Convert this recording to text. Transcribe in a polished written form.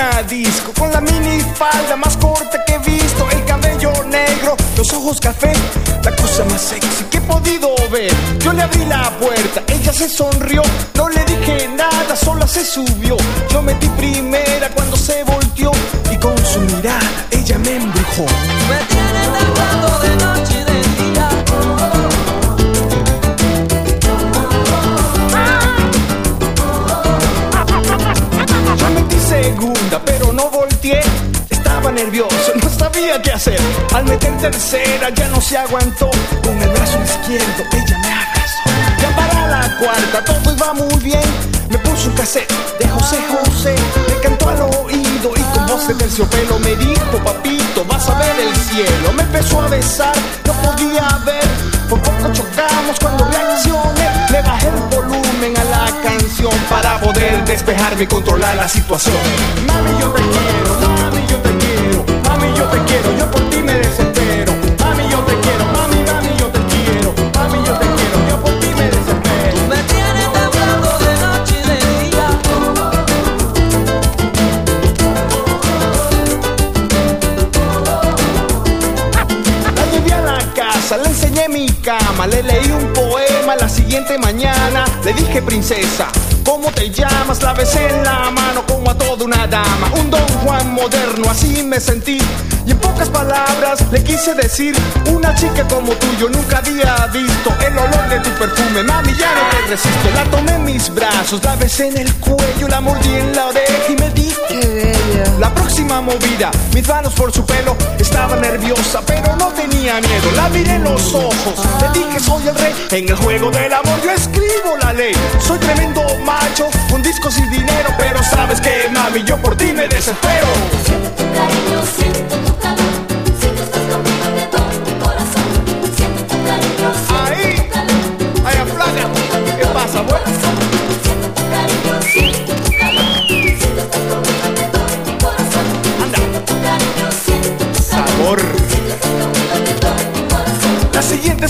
una disco con la minifalda más corta que he visto, el cabello negro, los ojos café, la cosa más sexy que he podido ver. Yo le abrí la puerta, ella se sonrió, no le dije nada, sola se subió. Yo metí primera cuando se volteó y con su mirada ella me embrujó. Me tiene temblando de noche y de día. Yo metí segunda, pero no volteé. Estaba nervioso, no sabía qué hacer. Al meter tercera ya no se aguantó. Con el brazo izquierdo ella me abrazó. Ya para la cuarta todo iba muy bien. Me puso un cassette de José José. Me cantó al oído y con voz de terciopelo me dijo: papito, vas a ver el cielo. Me empezó a besar, no podía ver. Por poco chocamos cuando reaccioné. Le bajé el volumen a la canción para poder despejarme y controlar la situación. Mami, yo te quiero, mami, yo te quiero. Mami, yo te quiero, yo por ti me desespero. Mami, yo te quiero, mami, mami, yo te quiero. Mami, yo te quiero, yo por ti me desespero. Me tiene temblando de noche y de día. La llevé a la casa, le enseñé mi cama, le leí un poema la siguiente mañana. Le dije: princesa, ¿cómo te llamas? La besé en la mano como a toda una dama. Un Don Juan moderno, así me sentí. Y en pocas palabras le quise decir: una chica como tú yo nunca había visto. El olor de tu perfume, mami, ya no te resisto. La tomé en mis brazos, la besé en el cuello, la mordí en la oreja y me dijo: qué bella. la próxima movida, mis manos por su pelo. Estaba nerviosa, pero no tenía miedo. La miré en los ojos, le dije: soy el rey. En el juego del amor yo escribo la ley. Soy tremendo macho, un disco sin dinero. Pero sabes que, mami, yo por ti me desespero. Siento tu cariño, siento tu